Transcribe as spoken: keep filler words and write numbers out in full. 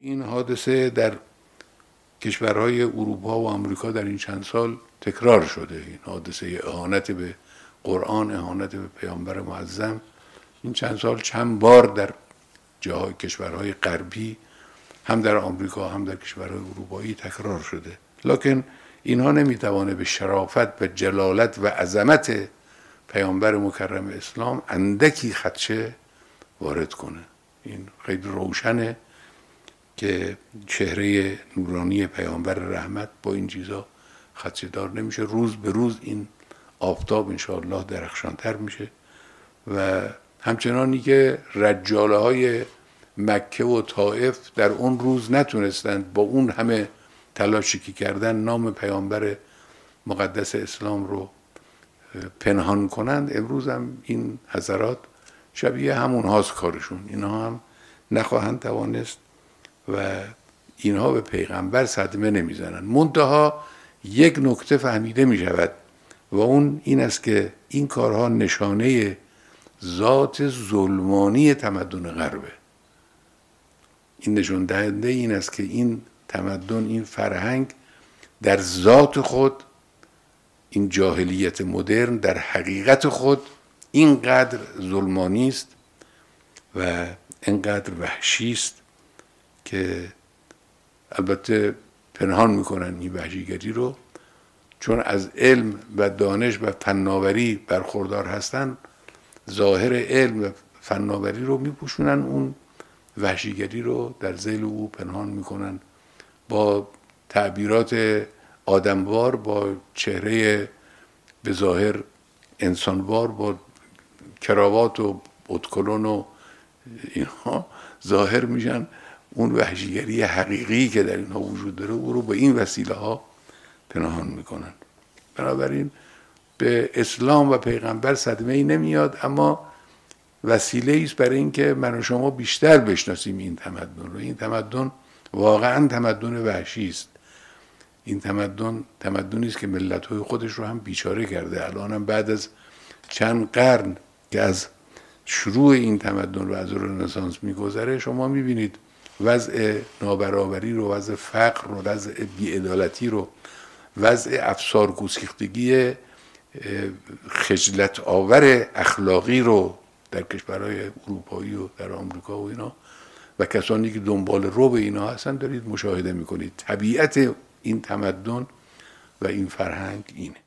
این حادثه در کشورهای اروپا و آمریکا در این چند سال تکرار شده. این حادثه اهانت به قرآن، اهانت به پیامبر معظم، این چند سال چند بار در جاهای کشورهای غربی، هم در آمریکا هم در کشورهای اروپایی تکرار شده. لکن اینها نمیتوانه به شرافت و جلالت و عظمت پیامبر مکرم اسلام اندکی خدشه وارد کنه. این خیلی روشنه که چهره نورانی پیامبر رحمت با این چیزا خدشه دار نمیشه. روز به روز این آفتاب انشاءالله درخشانتر میشه و همچنانی که رجاله های مکه و طائف در اون روز نتونستند با اون همه تلاشی که کردن نام پیامبر مقدس اسلام رو پنهان کنند، امروز هم این حضرات شبیه همون هاست کارشون. اینها هم نخواهند توانست و اینها به پیغمبر صدمه نمیزنند. منتها یک نکته فهمیده می شود و اون این است که این کارها نشانه ذات ظلمانی تمدن غربه. این نشون دهنده این است که این تمدن، این فرهنگ در ذات خود، این جاهلیت مدرن در حقیقت خود اینقدر ظلمانی است و اینقدر وحشی است که البته پنهان میکنن این وحشیگری رو، چون از علم و دانش و فناوری برخوردار هستن، ظاهر علم و فناوری رو میپوشونن، اون وحشیگری رو در ذیل او پنهان میکنن با تعبیرات آدموار، با چهره به ظاهر انسانوار، با کراوات و اتکلون و اینها ظاهر میشن. اون وحشیگری حقیقی که در اینها وجود داره او رو با این وسیله ها پنهان میکنن. بنابراین به اسلام و پیغمبر صدمه ای نمیاد، اما وسیله ایست برای اینکه من و شما بیشتر بشناسیم این تمدن رو. این تمدن واقعا تمدن وحشی است. این تمدن تمدنی است که ملت‌های خودش رو هم بیچاره کرده. الان هم بعد از چند قرن که از شروع این تمدن رو از رنسانس میگذره، شما میبینید وضع نابرابری رو، وضع فقر رو، وضع بی‌عدالتی رو، وضع افسار گسیختگی خجلت آور اخلاقی رو در کشورهای اروپایی و در آمریکا و اینا و کسانی که دنبال رو به اینا هستن دارید مشاهده میکنید. طبیعت این تمدن و این فرهنگ اینه.